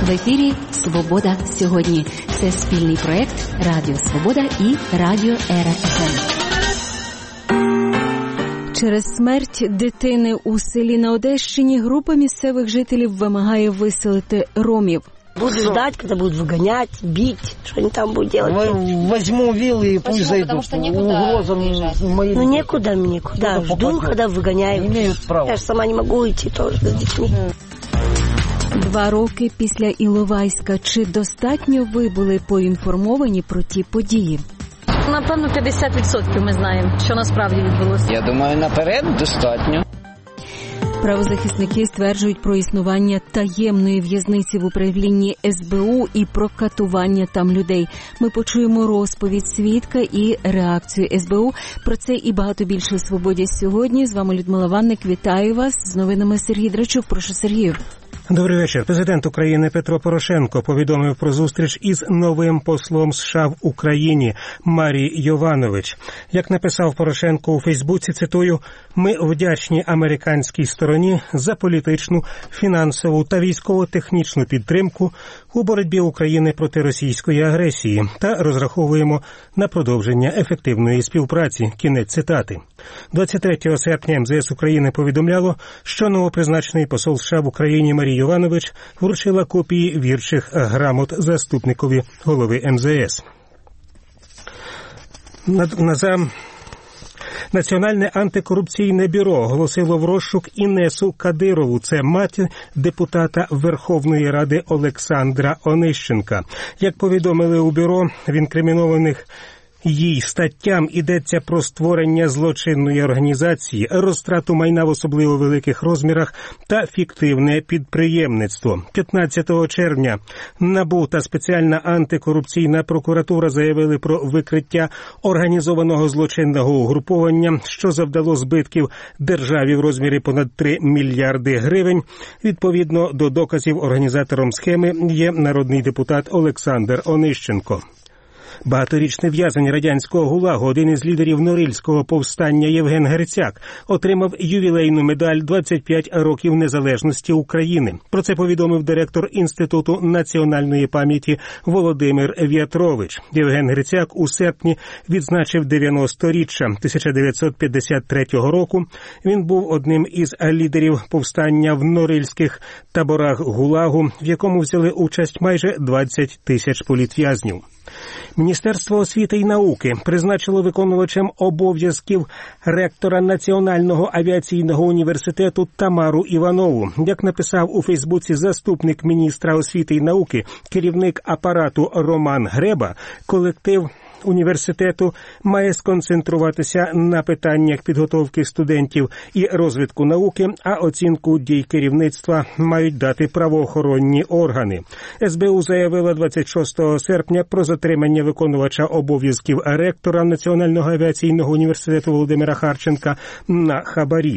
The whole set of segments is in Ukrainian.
В ефірі «Свобода сьогодні». Це спільний проєкт Радіо Свобода і Радіо РФМ. Через смерть дитини у селі на Одещині група місцевих жителів вимагає виселити ромів. Буду ждать, когда будут выгонять, бить, что они там будут делать. Возьму вилы и пусть зайдут. Потому что некуда уезжать. Ну некуда мне, куда? Жду, когда выгоняют. Имеют право. Я же сама не могу идти тоже с детьми. 2 роки після Іловайська. Чи достатньо ви були поінформовані про ті події? Напевно, 50% ми знаємо, що насправді відбулося. Я думаю, наперед достатньо. Правозахисники стверджують про існування таємної в'язниці в управлінні СБУ і про катування там людей. Ми почуємо розповідь свідка і реакцію СБУ. Про це і багато більше у «Свободі сьогодні». З вами Людмила Ванник. Вітаю вас. З новинами Сергій Драчук. Прошу, Сергію. Добрий вечір. Президент України Петро Порошенко повідомив про зустріч із новим послом США в Україні Марі Йованович. Як написав Порошенко у Фейсбуці, цитую, «Ми вдячні американській стороні за політичну, фінансову та військово-технічну підтримку у боротьбі України проти російської агресії та розраховуємо на продовження ефективної співпраці». Кінець цитати. 23 серпня МЗС України повідомляло, що новопризначений посол США в Україні Марі Йованович вручила копії вірчих грамот заступникові голови МЗС. Національне антикорупційне бюро оголосило в розшук Інесу Кадирову. Це мать депутата Верховної Ради Олександра Онищенка. Як повідомили у бюро, в інкримінованих їй статтям йдеться про створення злочинної організації, розтрату майна в особливо великих розмірах та фіктивне підприємництво. 15 червня НАБУ та спеціальна антикорупційна прокуратура заявили про викриття організованого злочинного угруповання, що завдало збитків державі в розмірі понад 3 мільярди гривень. Відповідно до доказів, організатором схеми є народний депутат Олександр Онищенко. Багаторічний в'язень радянського ГУЛАГу, один із лідерів Норильського повстання Євген Грицяк, отримав ювілейну медаль «25 років незалежності України». Про це повідомив директор Інституту національної пам'яті Володимир В'ятрович. Євген Грицяк у серпні відзначив 90-річчя 1953 року. Він був одним із лідерів повстання в Норильських таборах ГУЛАГу, в якому взяли участь майже 20 тисяч політв'язнів. Міністерство освіти і науки призначило виконувачем обов'язків ректора Національного авіаційного університету Тамару Іванову. Як написав у Фейсбуці заступник міністра освіти і науки, керівник апарату Роман Греба, колектив університету має сконцентруватися на питаннях підготовки студентів і розвитку науки, а оцінку дій керівництва мають дати правоохоронні органи. СБУ заявила 26 серпня про затримання виконувача обов'язків ректора Національного авіаційного університету Володимира Харченка на хабарі.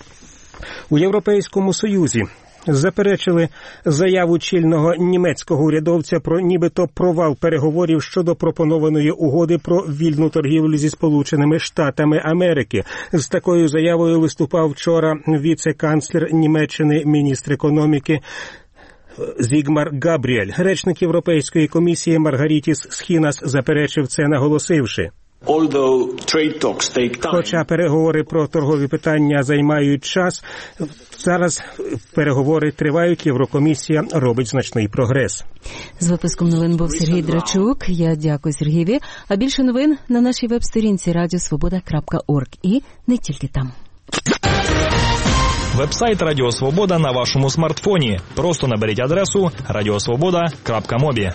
У Європейському Союзі заперечили заяву чільного німецького урядовця про нібито провал переговорів щодо пропонованої угоди про вільну торгівлю зі Сполученими Штатами Америки. З такою заявою виступав вчора віце-канцлер Німеччини, міністр економіки Зігмар Габріель. Речник Європейської комісії Маргарітіс Схінас заперечив це, наголосивши: хоча переговори про торгові питання займають час, зараз переговори тривають, Єврокомісія робить значний прогрес. З випуском новин був Сергій Драчук. Я дякую Сергієві. А більше новин на нашій веб-сторінці radiosvoboda.org і не тільки там. Веб-сайт Радіо Свобода на вашому смартфоні. Просто наберіть адресу radiosvoboda.mobi.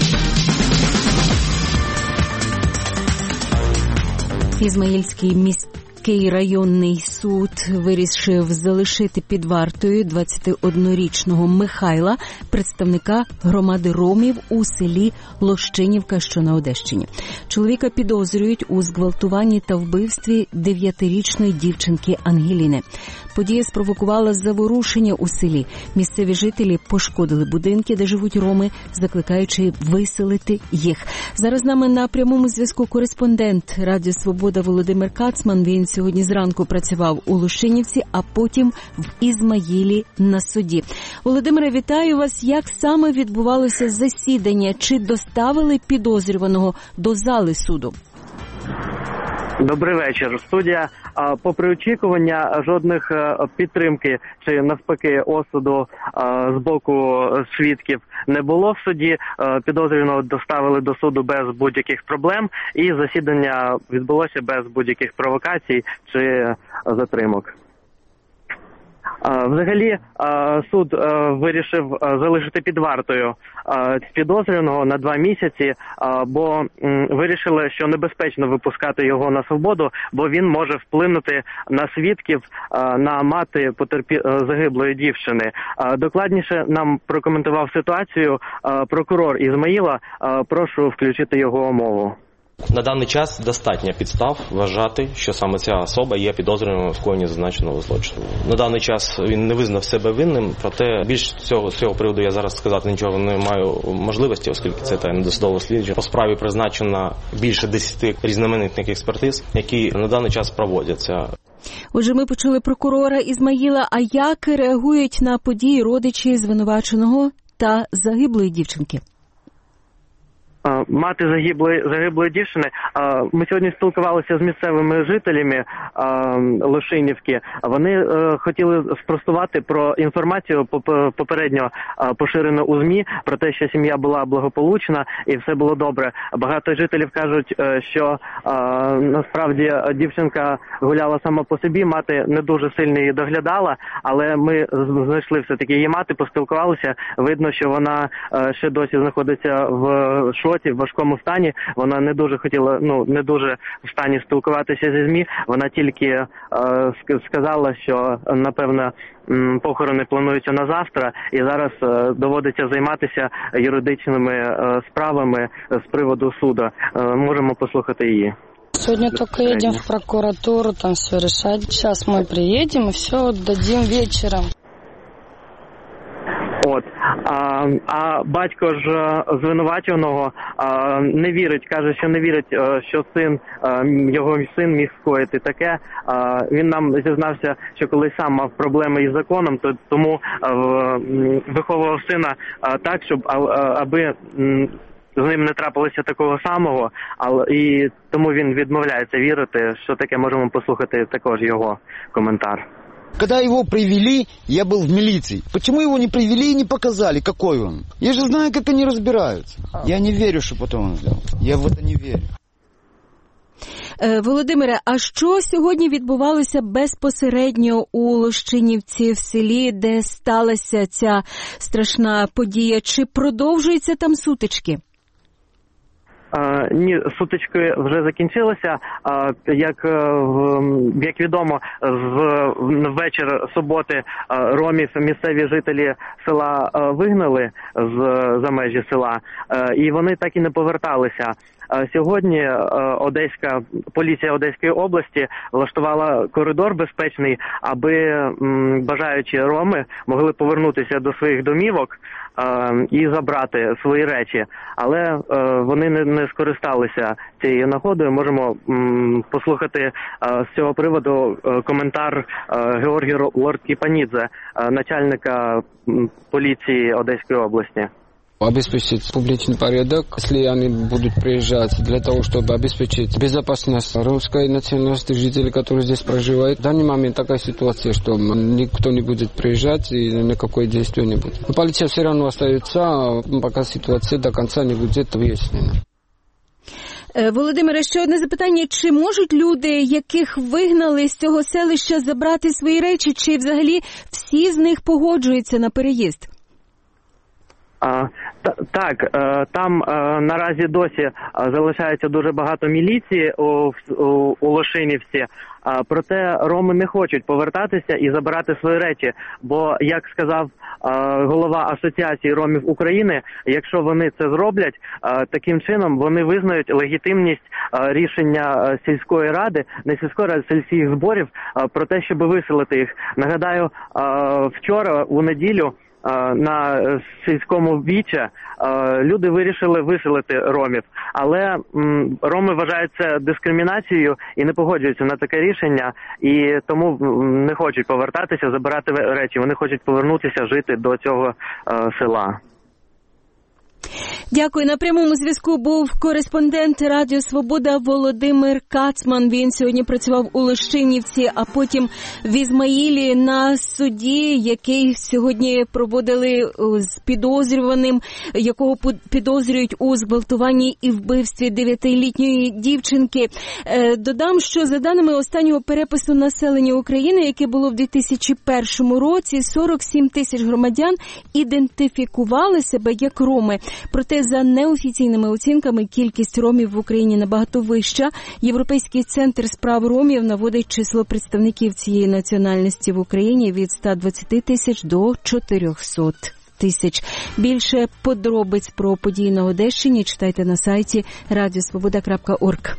Ізмаїльський міський районний суд вирішив залишити під вартою 21-річного Михайла, представника громади ромів у селі Лощинівка, що на Одещині. Чоловіка підозрюють у зґвалтуванні та вбивстві 9-річної дівчинки Ангеліни. Подія спровокувала заворушення у селі. Місцеві жителі пошкодили будинки, де живуть роми, закликаючи виселити їх. Зараз з нами на прямому зв'язку кореспондент Радіо Свобода Володимир Кацман. Він сьогодні зранку працював у Лощинівці, а потім в Ізмаїлі на суді. Володимире, вітаю вас. Як саме відбувалося засідання? Чи доставили підозрюваного до зали суду? Добрий вечір. Студія. Попри очікування, жодних підтримки чи навпаки осуду з боку свідків не було в суді. Підозрюваного доставили до суду без будь-яких проблем, і засідання відбулося без будь-яких провокацій чи затримок. Взагалі, суд вирішив залишити під вартою підозрюваного на 2 місяці, бо вирішили, що небезпечно випускати його на свободу, бо він може вплинути на свідків, на мати загиблої дівчини. Докладніше нам прокоментував ситуацію прокурор Ізмаїла. Прошу включити його мову. На даний час достатньо підстав вважати, що саме ця особа є підозрюваною в скоєнні зазначеного злочину. На даний час він не визнав себе винним, проте більш з цього приводу я зараз сказати нічого не маю можливості, оскільки це таємне досудове слідство. По справі призначено більше 10 різноманітних експертиз, які на даний час проводяться. Отже, ми почули прокурора Ізмаїла. А як реагують на події родичі звинуваченого та загиблої дівчинки? Мати загиблої дівчини. Ми сьогодні спілкувалися з місцевими жителями Лощинівки. Вони хотіли спростувати про інформацію попередньо поширену у ЗМІ про те, що сім'я була благополучна і все було добре. Багато жителів кажуть, що насправді дівчинка гуляла сама по собі, мати не дуже сильно її доглядала, але ми знайшли все-таки її мати, поспілкувалися. Видно, що вона ще досі знаходиться в шоці, в важкому стані. Вона не дуже хотіла, не дуже в стані спілкуватися зі ЗМІ. Вона тільки сказала, що, напевно, похорони плануються на завтра, і зараз доводиться займатися юридичними справами з приводу суду. Можемо послухати її. Сегодня только едем в прокуратуру, там все решать. Сейчас мы приедем и все отдадим вечером. А батько ж звинуваченого не вірить, каже, що не вірить, що його син міг скоїти таке. Він нам зізнався, що коли сам мав проблеми із законом, то тому виховував сина так, щоб аби з ним не трапилося такого самого, і тому він відмовляється вірити, що таке. Можемо послухати також його коментар. Когда его привели, я был в милиции. Почему его не привели и не показали, какой он? Я же знаю, как они разбираются. Я не верю, что потом он сделал. Я в это не верю. Володимире, а що сьогодні відбувалося безпосередньо у Лощинівці, в селі, де сталася ця страшна подія? Чи продовжуються там сутички? Ні, сутички вже закінчилися. Як відомо, ввечір суботи ромів місцеві жителі села вигнали за межі села, і вони так і не поверталися. Сьогодні поліція Одеської області влаштувала коридор безпечний, аби бажаючі роми могли повернутися до своїх домівок і забрати свої речі. Але вони не скористалися цією нагодою. Можемо послухати з цього приводу коментар Георгія Лорд-Кіпанідзе, начальника поліції Одеської області. Обеспечить публичный порядок, если они будут приезжать для того, чтобы обеспечить безопасность русской национальности жителей, которые здесь проживают. В данный момент такая ситуация, что никто не будет приезжать и никакое действие не будет. Но полиция все равно остается, пока ситуация до конца не будет выяснена. Володимире, ще одне запитання. Чи можуть люди, яких вигнали з цього селища, забрати свої речі, чи взагалі всі з них погоджуються на переїзд? Так, там наразі досі залишається дуже багато міліції у Лощинівці, проте роми не хочуть повертатися і забирати свої речі, бо, як сказав голова Асоціації ромів України, якщо вони це зроблять, таким чином вони визнають легітимність рішення сільської ради, не сільської ради, сільських зборів про те, щоб виселити їх. Нагадаю, вчора, у неділю, на сільському віче люди вирішили виселити ромів. Але роми вважають це дискримінацією і не погоджуються на таке рішення, і тому не хочуть повертатися, забирати речі. Вони хочуть повернутися жити до цього села. Дякую. На прямому зв'язку був кореспондент Радіо Свобода Володимир Кацман. Він сьогодні працював у Лощинівці, а потім в Ізмаїлі на суді, який сьогодні проводили з підозрюваним, якого підозрюють у зґвалтуванні і вбивстві 9-літньої дівчинки. Додам, що за даними останнього перепису населення України, яке було в 2001 році, 47 тисяч громадян ідентифікували себе як роми. Проте за неофіційними оцінками кількість ромів в Україні набагато вища. Європейський центр справ ромів наводить число представників цієї національності в Україні від 120 тисяч до 400 тисяч. Більше подробиць про події на Одещині читайте на сайті radiosvoboda.org.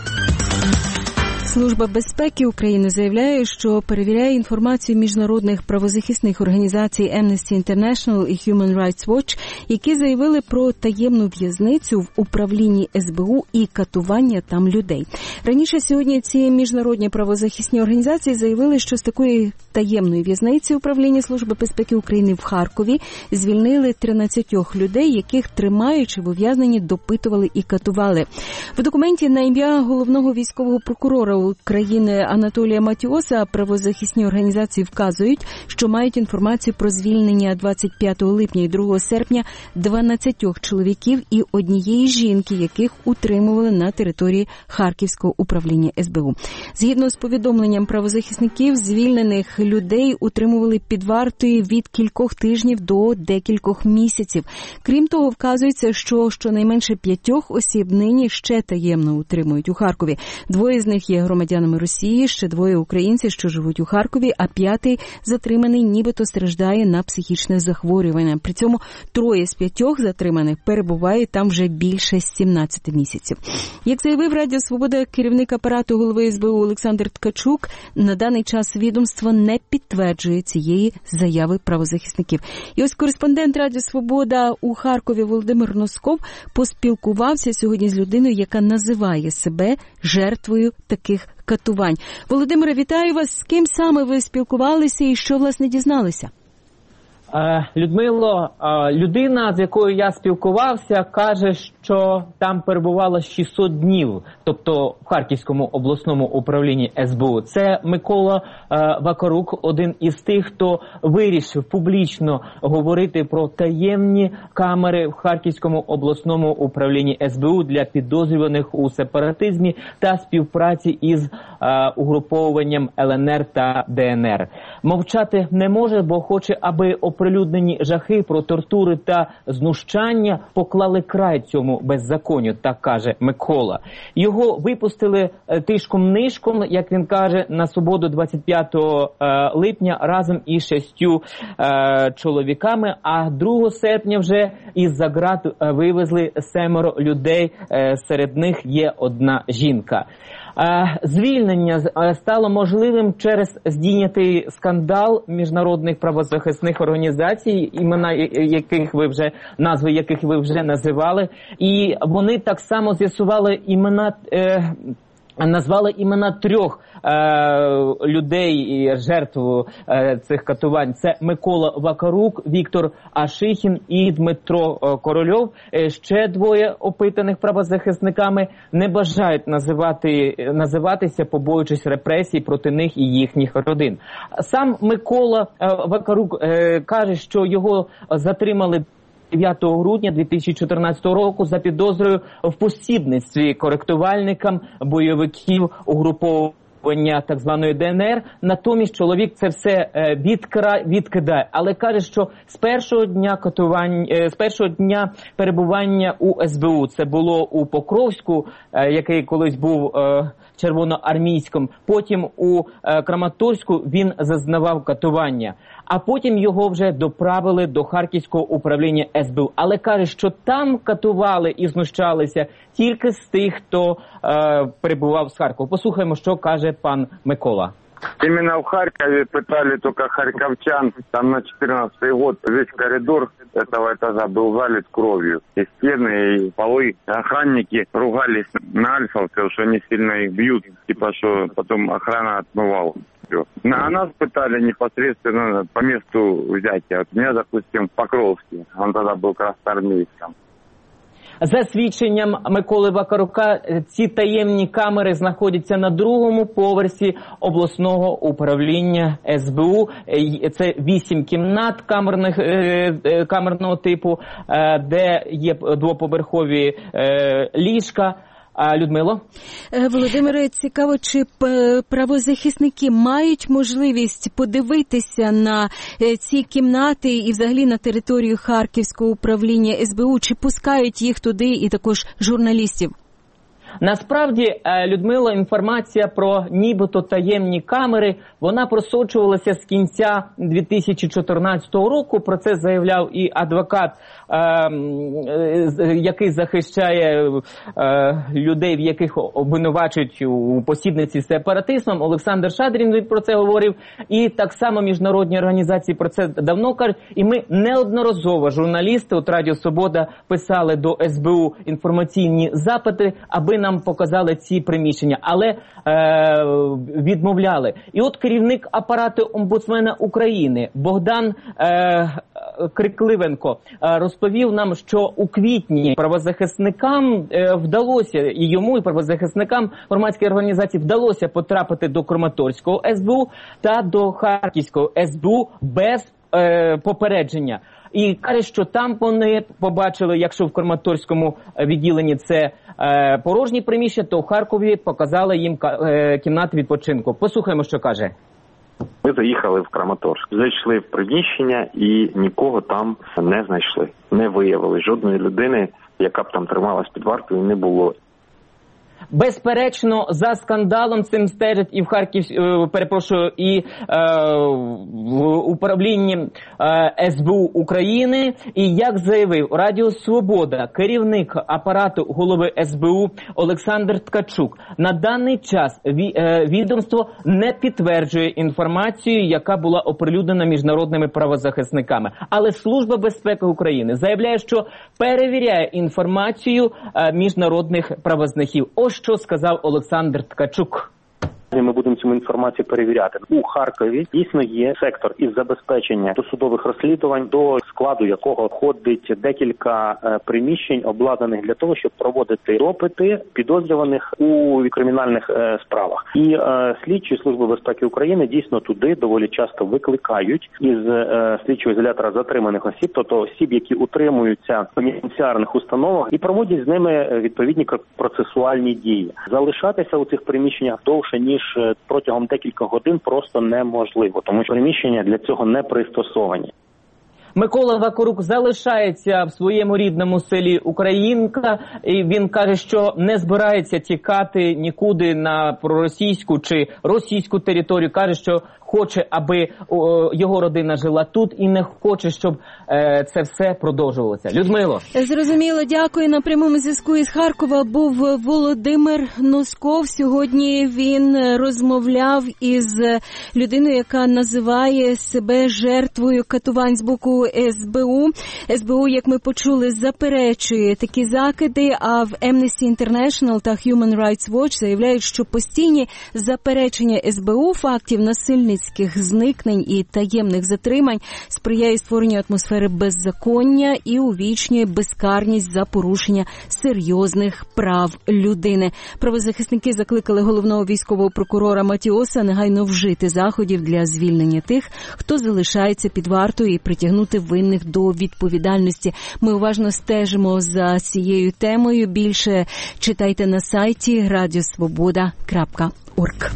Служба безпеки України заявляє, що перевіряє інформацію міжнародних правозахисних організацій Amnesty International і Human Rights Watch, які заявили про таємну в'язницю в управлінні СБУ і катування там людей. Раніше сьогодні ці міжнародні правозахисні організації заявили, що з такої таємної в'язниці управління Служби безпеки України в Харкові звільнили 13 людей, яких тримаючи в ув'язненні допитували і катували. В документі на ім'я головного військового прокурора України Анатолія Матіоса правозахисні організації вказують, що мають інформацію про звільнення 25 липня і 2 серпня 12 чоловіків і однієї жінки, яких утримували на території Харківського управління СБУ. Згідно з повідомленням правозахисників, звільнених людей утримували під вартою від кількох тижнів до декількох місяців. Крім того, вказується, що щонайменше 5 осіб нині ще таємно утримують у Харкові. 2 з них є громадянами Росії, ще 2 українці, що живуть у Харкові, а 5 затриманий нібито страждає на психічне захворювання. При цьому 3 з 5 затриманих перебувають там вже більше 17 місяців. Як заявив Радіо Свобода керівник апарату голови СБУ Олександр Ткачук, на даний час відомство не підтверджує цієї заяви правозахисників. І ось кореспондент Радіо Свобода у Харкові Володимир Носков поспілкувався сьогодні з людиною, яка називає себе жертвою таких катувань. Володимире, вітаю вас. З ким саме ви спілкувалися і що, власне, дізналися? Людмило, людина, з якою я спілкувався, каже, що там перебувало 600 днів, тобто в Харківському обласному управлінні СБУ. Це Микола Вакарук, один із тих, хто вирішив публічно говорити про таємні камери в Харківському обласному управлінні СБУ для підозрюваних у сепаратизмі та співпраці із угруповуванням ЛНР та ДНР. Мовчати не може, бо хоче, аби оприлюднені жахи про тортури та знущання поклали край цьому беззаконню, так каже Микола. Його випустили тишком-нишком, як він каже, на свободу 25 липня разом із 6 чоловіками, а 2 серпня вже із-за ґрат вивезли 7 людей, серед них є 1 жінка. Звільнення стало можливим через здійнятий скандал міжнародних правозахисних організацій, назви яких ви вже називали, і вони так само з'ясували назвали імена 3 людей, жертв цих катувань. Це Микола Вакарук, Віктор Ашихін і Дмитро Корольов. Ще 2 опитаних правозахисниками не бажають називатися, побоюючись репресій проти них і їхніх родин. Сам Микола Вакарук каже, що його затримали 9 грудня 2014 року за підозрою в посібництві коректувальникам бойовиків угруповання так званої ДНР. Натомість чоловік це все відкидає, але каже, що з першого дня перебування у СБУ, це було у Покровську, який колись був червоноармійським, потім у Краматорську він зазнавав катування. А потім його вже доправили до Харківського управління СБУ. Але каже, що там катували і знущалися тільки з тих, хто перебував з Харкова. Послухаємо, що каже пан Микола. Именно в Харькове пытали только харьковчан. Там на 14-й год весь коридор этого этажа был залит кровью. И стены, и полы. Охранники ругались на альфовцев, что они сильно их бьют. Типа, что потом охрана отмывала. А нас пытали непосредственно по месту взятия. Вот меня, допустим, в Покровске. Он тогда был красноармейцем. За свідченням Миколи Вакарука, ці таємні камери знаходяться на другому поверсі обласного управління СБУ. Це 8 кімнат камерного типу, де є двоповерхові ліжка. Людмило? Володимире, цікаво, чи правозахисники мають можливість подивитися на ці кімнати і взагалі на територію Харківського управління СБУ, чи пускають їх туди і також журналістів? Насправді, Людмила, інформація про нібито таємні камери, вона просочувалася з кінця 2014 року. Про це заявляв і адвокат, який захищає людей, в яких обвинувачують у посібниці з сепаратизмом. Олександр Шадрін про це говорив. І так само міжнародні організації про це давно кажуть. І ми неодноразово, журналісти от Радіо Свобода, писали до СБУ інформаційні запити, аби нам показали ці приміщення, але відмовляли. І от керівник апарату омбудсмена України Богдан Крикливенко розповів нам, що у квітні правозахисникам вдалося, і йому, і правозахисникам громадської організації вдалося потрапити до Краматорського СБУ та до Харківського СБУ без попередження. І каже, що там вони побачили, якщо в Краматорському відділенні це порожні приміщення, то в Харкові показали їм кімнати відпочинку. Послухаємо, що каже. Ми заїхали в Краматорськ, зайшли в приміщення і нікого там не знайшли. Не виявили жодної людини, яка б там трималась під вартою, не було. Безперечно, за скандалом цим стежать і в в управлінні СБУ України. І як заявив Радіо Свобода керівник апарату голови СБУ Олександр Ткачук, на даний час відомство не підтверджує інформацію, яка була оприлюднена міжнародними правозахисниками. Але Служба безпеки України заявляє, що перевіряє інформацію міжнародних правозахисників. Ось що сказав Олександр Ткачук. Ми будемо цю інформацію перевіряти. У Харкові дійсно є сектор із забезпечення досудових розслідувань, до складу якого входить декілька приміщень, обладнаних для того, щоб проводити допити підозрюваних у кримінальних справах. І слідчі Служби безпеки України дійсно туди доволі часто викликають із слідчого ізолятора затриманих осіб, тобто осіб, які утримуються в пенітенціарних установах, і проводять з ними відповідні процесуальні дії. Залишатися у цих приміщеннях довше, ніж протягом декількох годин просто неможливо, тому що приміщення для цього не пристосовані. Микола Вакарук залишається в своєму рідному селі Українка, і він каже, що не збирається тікати нікуди на проросійську чи російську територію. Каже, що хоче, аби його родина жила тут, і не хоче, щоб це все продовжувалося. Людмило. Зрозуміло, дякую. На прямому зв'язку із Харкова був Володимир Носков. Сьогодні він розмовляв із людиною, яка називає себе жертвою катувань з боку СБУ. СБУ, як ми почули, заперечує такі закиди, а в Amnesty International та Human Rights Watch заявляють, що постійні заперечення СБУ фактів насильницьких зникнень і таємних затримань сприяє створенню атмосфери беззаконня і увічнює безкарність за порушення серйозних прав людини. Правозахисники закликали головного військового прокурора Матіоса негайно вжити заходів для звільнення тих, хто залишається під вартою, і притягнути винних до відповідальності. Ми уважно стежимо за цією темою. Більше читайте на сайті radiosvoboda.org.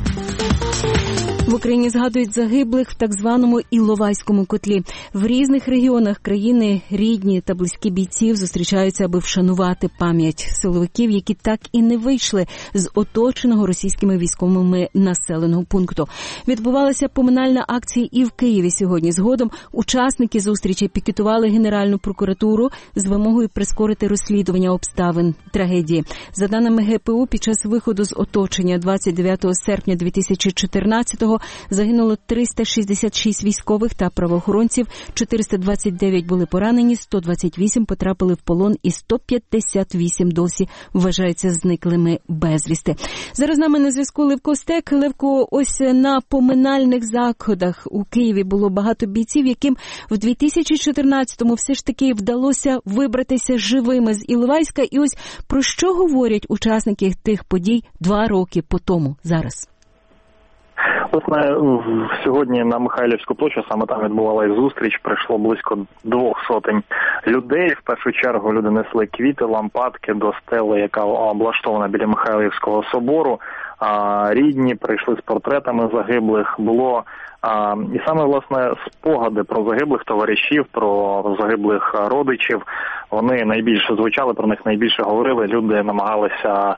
В Україні згадують загиблих в так званому Іловайському котлі. В різних регіонах країни рідні та близькі бійців зустрічаються, аби вшанувати пам'ять силовиків, які так і не вийшли з оточеного російськими військовими населеного пункту. Відбувалася поминальна акція і в Києві сьогодні. Згодом учасники зустрічі пікетували Генеральну прокуратуру з вимогою прискорити розслідування обставин трагедії. За даними ГПУ, під час виходу з оточення 29 серпня 2014-го всього загинуло 366 військових та правоохоронців, 429 були поранені, 128 потрапили в полон і 158 досі вважаються зниклими безвісти. Зараз з нами на зв'язку Левко Стек. Левко, ось на поминальних заходах у Києві було багато бійців, яким в 2014-му все ж таки вдалося вибратися живими з Іловайська. І ось про що говорять учасники тих подій 2 роки по тому зараз? Власне, сьогодні на Михайлівську площу, саме там відбувалася зустріч, прийшло близько 200 людей. В першу чергу люди несли квіти, лампадки до стели, яка облаштована біля Михайлівського собору. Рідні прийшли з портретами загиблих. Було і саме, власне, спогади про загиблих товаришів, про загиблих родичів, вони найбільше звучали, про них найбільше говорили. Люди намагалися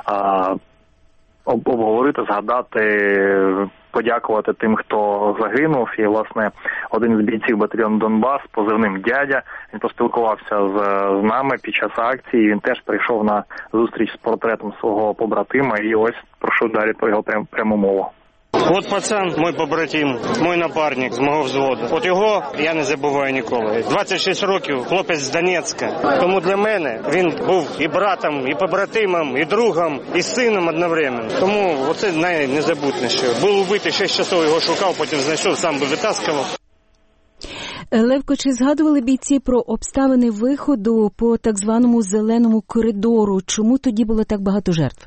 обговорити, згадати, подякувати тим, хто загинув. І, власне, один з бійців батальйону «Донбас», позивним «Дядя», він поспілкувався з нами під час акції. Він теж прийшов на зустріч з портретом свого побратима. І ось прошу далі про його пряму мову. От пацан, мой побратим, мой напарник з мого взводу. От його я не забуваю ніколи. 26 років, хлопець з Донецька. Тому для мене він був і братом, і побратимом, і другом, і сином одновременно. Тому оце найнезабутніше. Був убитий, 6 часов його шукав, потім знайшов, сам би витаскував. Левко, чи згадували бійці про обставини виходу по так званому зеленому коридору? Чому тоді було так багато жертв?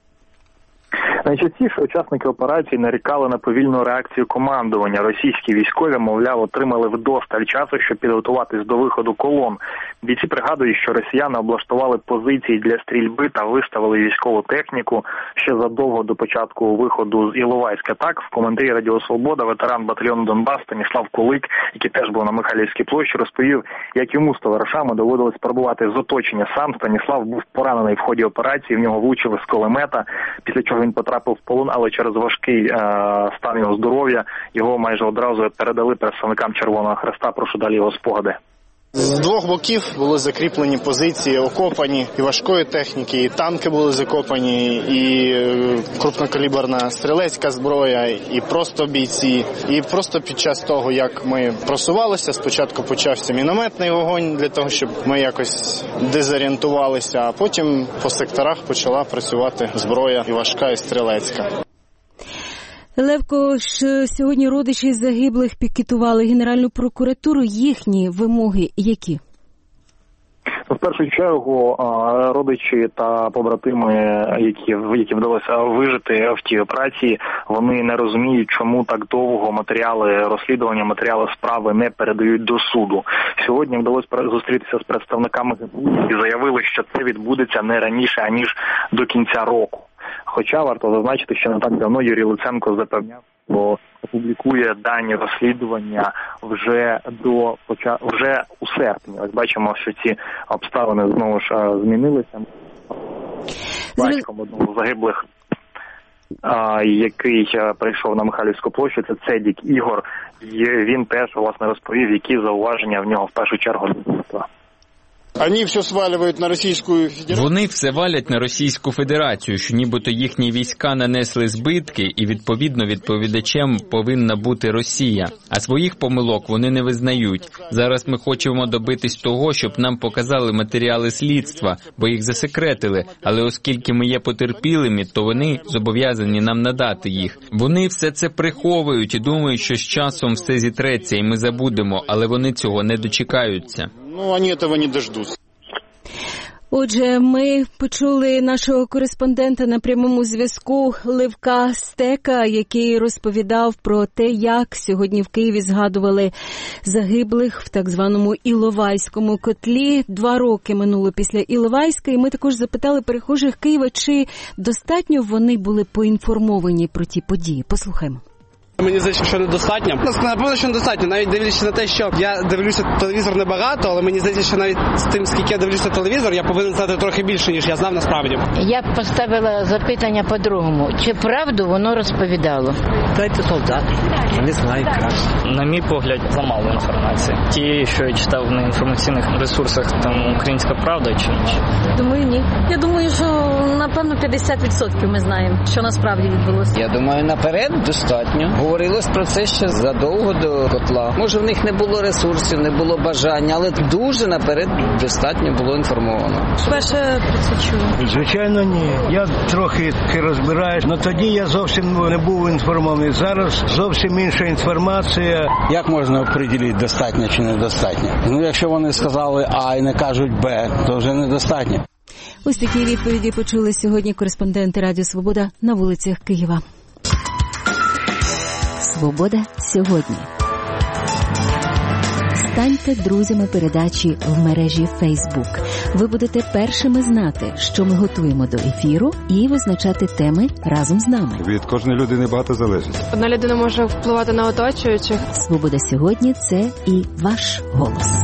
Найчастіше учасники операції нарікали на повільну реакцію командування. Російські військові, мовляв, отримали вдосталь часу, щоб підготуватись до виходу колон. Бійці пригадують, що росіяни облаштували позиції для стрільби та виставили військову техніку ще задовго до початку виходу з Іловайська. Так, в коментарі Радіо Свобода ветеран батальйону «Донбас» Станіслав Кулик, який теж був на Михайлівській площі, розповів, як йому з товаришами доводилось перебувати з оточення. Сам Станіслав був поранений в ході операції, в нього влучили з кулемета, після чого він потрапив в полон, але через важкий стан його здоров'я його майже одразу передали представникам Червоного Хреста. Прошу далі його спогади. З двох боків були закріплені позиції, окопані і важкої техніки, і танки були закопані, і крупнокаліберна стрілецька зброя, і просто бійці. І просто під час того, як ми просувалися, спочатку почався мінометний вогонь для того, щоб ми якось дезорієнтувалися, а потім по секторах почала працювати зброя і важка, і стрілецька. Левко, сьогодні родичі загиблих пікетували Генеральну прокуратуру. Їхні вимоги які? В першу чергу родичі та побратими, які вдалося вижити в тій операції, вони не розуміють, чому так довго матеріали розслідування, матеріали справи не передають до суду. Сьогодні вдалося зустрітися з представниками і заявили, що це відбудеться не раніше, аніж до кінця року. Хоча варто зазначити, що не так давно Юрій Луценко запевняв, що опублікує дані розслідування вже у серпні. Ось бачимо, що ці обставини знову ж змінилися. Батьком одного з загиблих, який прийшов на Михайлівську площу, це Цедік Ігор. І він теж, власне, розповів, які зауваження в нього в першу чергу відбуваються. Вони все валять на Російську Федерацію, що нібито їхні війська нанесли збитки, і відповідно відповідачем повинна бути Росія. А своїх помилок вони не визнають. Зараз ми хочемо добитись того, щоб нам показали матеріали слідства, бо їх засекретили. Але оскільки ми є потерпілими, то вони зобов'язані нам надати їх. Вони все це приховують і думають, що з часом все зітреться і ми забудемо, але вони цього не дочекаються. Вони цього не дождуться. Отже, ми почули нашого кореспондента на прямому зв'язку Левка Стека, який розповідав про те, як сьогодні в Києві згадували загиблих в так званому Іловайському котлі. 2 роки минуло після Іловайська, і ми також запитали перехожих Києва, чи достатньо вони були поінформовані про ті події. Послухаймо. Мені здається, що недостатньо. Напевно, що недостатньо. Навіть дивлячись на те, що я дивлюся телевізор небагато, але мені здається, що навіть з тим, скільки я дивлюся телевізор, я повинен знати трохи більше, ніж я знав насправді. Я б поставила запитання по-другому. Чи правду воно розповідало? Дайте солдат. Не знаю, як. На мій погляд, замало інформації. Ті, що я читав на інформаційних ресурсах, там Українська Правда чи інші. Думаю, ні. Я думаю, що, напевно, 50% ми знаємо, що насправді відбулося. Я думаю, наперед достатньо. Говорилось про це ще задовго до котла. Може, в них не було ресурсів, не було бажання, але дуже наперед достатньо було інформовано. Перше про це чую. Звичайно, ні. Я трохи розбираюсь, але тоді я зовсім не був інформований. Зараз зовсім інша інформація. Як можна определити, достатньо чи недостатньо? Ну, якщо вони сказали А і не кажуть Б, то вже недостатньо. Ось такі відповіді почули сьогодні кореспонденти Радіо Свобода на вулицях Києва. Свобода сьогодні. Станьте друзями передачі в мережі Facebook. Ви будете першими знати, що ми готуємо до ефіру, і визначати теми разом з нами. Від кожної людини багато залежить. Одна людина може впливати на оточуючих. Свобода сьогодні – це і ваш голос.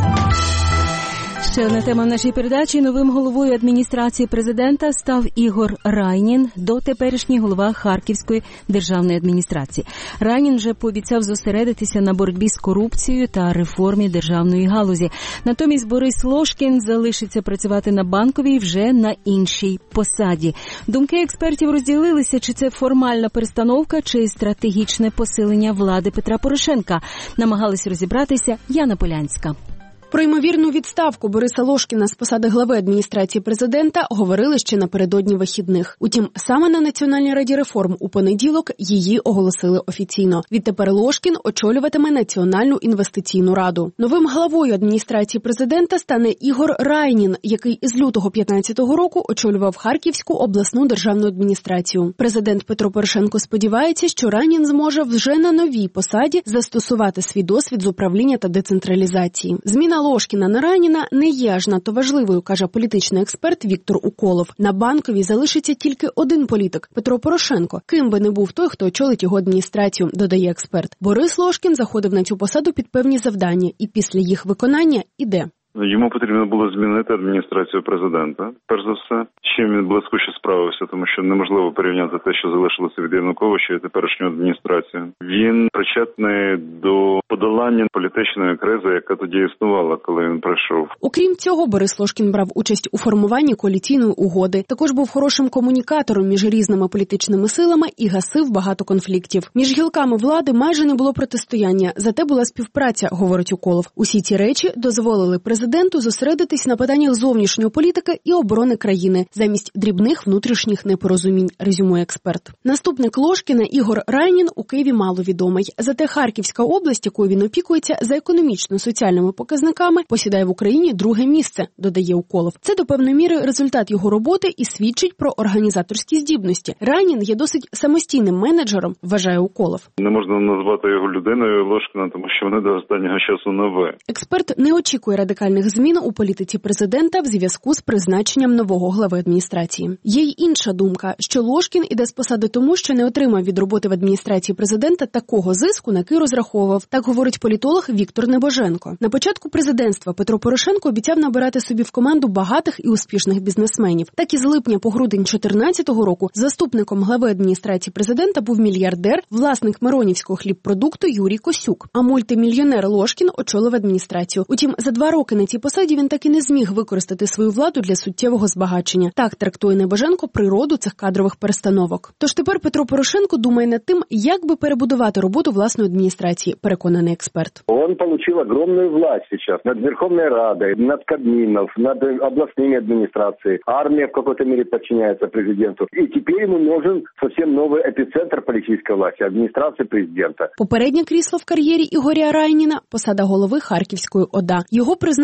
Ще одна тема в нашій передачі. Новим головою адміністрації президента став Ігор Райнін, дотеперішній голова Харківської державної адміністрації. Райнін вже пообіцяв зосередитися на боротьбі з корупцією та реформі державної галузі. Натомість Борис Лошкін залишиться працювати на Банковій вже на іншій посаді. Думки експертів розділилися, чи це формальна перестановка, чи стратегічне посилення влади Петра Порошенка. Намагалась розібратися Яна Полянська. Про ймовірну відставку Бориса Лошкіна з посади глави адміністрації президента говорили ще напередодні вихідних. Утім, саме на Національній раді реформ у понеділок її оголосили офіційно. Відтепер Лошкін очолюватиме Національну інвестиційну раду. Новим главою адміністрації президента стане Ігор Райнін, який із лютого 2015 року очолював Харківську обласну державну адміністрацію. Президент Петро Порошенко сподівається, що Райнін зможе вже на новій посаді застосувати свій досвід з управління та децентралізації. Зміна Лошкіна на Райніна не є аж надто важливою, каже політичний експерт Віктор Уколов. На Банковій залишиться тільки один політик – Петро Порошенко. Ким би не був той, хто очолить його адміністрацію, додає експерт. Борис Лошкін заходив на цю посаду під певні завдання і після їх виконання іде. Йому потрібно було змінити адміністрацію президента, перш за все. Чим він блискуче справився, тому що неможливо порівняти те, що залишилося від Януковича і теперішню адміністрацію. Він причетний до подолання політичної кризи, яка тоді існувала, коли він прийшов. Окрім цього, Борис Лошкін брав участь у формуванні коаліційної угоди. Також був хорошим комунікатором між різними політичними силами і гасив багато конфліктів. Між гілками влади майже не було протистояння, зате була співпраця, говорить Уколов. Усі ці речі дозволили президенту зосередитись на питаннях зовнішньої політики і оборони країни, замість дрібних внутрішніх непорозумінь, резюмує експерт. Наступник Лошкіна Ігор Райнін у Києві маловідомий. Зате Харківська область, якою він опікується за економічно-соціальними показниками, посідає в Україні друге місце, додає Уколов. Це до певної міри результат його роботи і свідчить про організаторські здібності. Райнін є досить самостійним менеджером, вважає Уколов. Не можна назвати його людиною Лошкіна, тому що вони до останнього часу нове. Експерт не очікує радикальних змін у політиці президента в зв'язку з призначенням нового глави адміністрації. Є й інша думка, що Лошкін іде з посади тому, що не отримав від роботи в адміністрації президента такого зиску, на який розраховував. Так говорить політолог Віктор Небоженко. На початку президентства Петро Порошенко обіцяв набирати собі в команду багатих і успішних бізнесменів. Так і з липня по грудень 2014 року заступником глави адміністрації президента був мільярдер, власник Миронівського хлібпродукту Юрій Косюк. А мультимільйонер Лошкін очолив адміністрацію. Утім, за 2 роки на цій посаді він так і не зміг використати свою владу для суттєвого збагачення. Так трактує Небоженко природу цих кадрових перестановок. Тож тепер Петро Порошенко думає над тим, як би перебудувати роботу власної адміністрації, переконаний експерт. Он получил огромную власть сейчас над Верховной Радой, над Кабмином, над областными администрациями. Армия в какой-то мере подчиняется президенту. И теперь ему нужен совсем новый эпицентр политической власти, администрации президента. Попереднє крісло в кар'єрі Ігоря Райніна – посада голови Харківської ОДА. Його призначили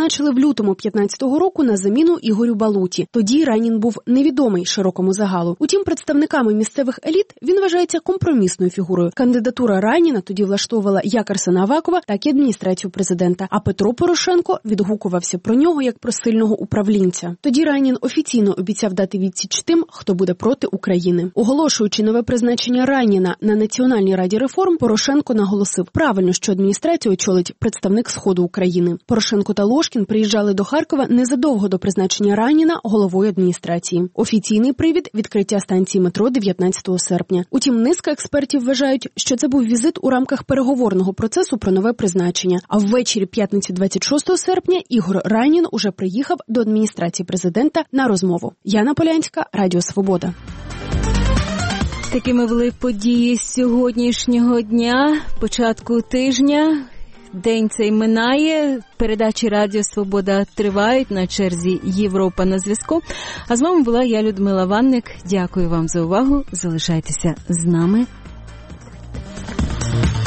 призначили в лютому 15-го року на заміну Ігорю Балуті. Тоді Райнін був невідомий широкому загалу. Утім, представниками місцевих еліт він вважається компромісною фігурою. Кандидатура Райніна тоді влаштовувала як Арсена Авакова, так і адміністрацію президента. А Петро Порошенко відгукувався про нього як про сильного управлінця. Тоді Райнін офіційно обіцяв дати відсіч тим, хто буде проти України. Оголошуючи нове призначення Райніна на Національній раді реформ, Порошенко наголосив: правильно, що адміністрацію очолить представник Сходу України. Порошенко та Ложкін приїжджали до Харкова незадовго до призначення Райніна головою адміністрації. Офіційний привід – відкриття станції метро 19 серпня. Утім, низка експертів вважають, що це був візит у рамках переговорного процесу про нове призначення. А ввечері п'ятниці 26 серпня Ігор Райнін уже приїхав до адміністрації президента на розмову. Яна Полянська, Радіо Свобода. Такими були події сьогоднішнього дня, початку тижня. День цей минає, передачі Радіо Свобода тривають, на черзі Європа на зв'язку. А з вами була я, Людмила Ванник. Дякую вам за увагу, залишайтеся з нами.